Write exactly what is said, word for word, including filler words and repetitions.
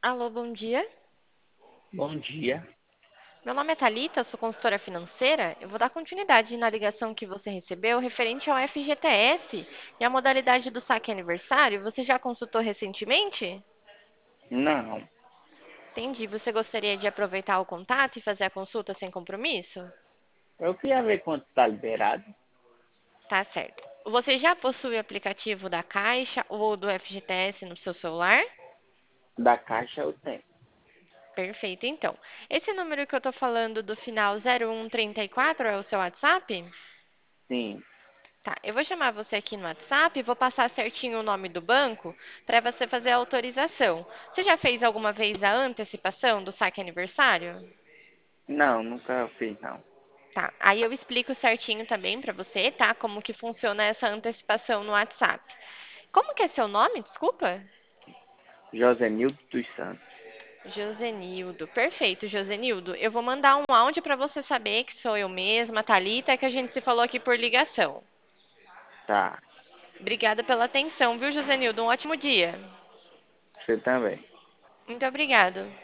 Alô, bom dia. Bom dia. Meu nome é Thalita, sou consultora financeira. Eu vou dar continuidade na ligação que você recebeu referente ao F G T S e a modalidade do saque aniversário. Você já consultou recentemente? Não, Entendi. Você gostaria de aproveitar o contato e fazer a consulta sem compromisso? eu queria ver quanto está liberado. Tá certo. Você já possui o aplicativo da Caixa ou do F G T S no seu celular? Da caixa eu tenho. Perfeito, então. Esse número que eu tô falando do final zero um trinta e quatro é o seu WhatsApp? Sim. Tá, eu vou chamar você aqui no WhatsApp e vou passar certinho o nome do banco para você fazer a autorização. Você já fez alguma vez a antecipação do saque aniversário? Não, nunca fiz não. Tá, aí eu explico certinho também para você, tá? Como que funciona essa antecipação no WhatsApp. Como que é seu nome? Desculpa. Josenildo dos Santos. Josenildo. Perfeito, Josenildo. Eu vou mandar um áudio para você saber que sou eu mesma, Thalita, que a gente se falou aqui por ligação. Tá. Obrigada pela atenção, viu, Josenildo? Um ótimo dia. Você também. Muito obrigada.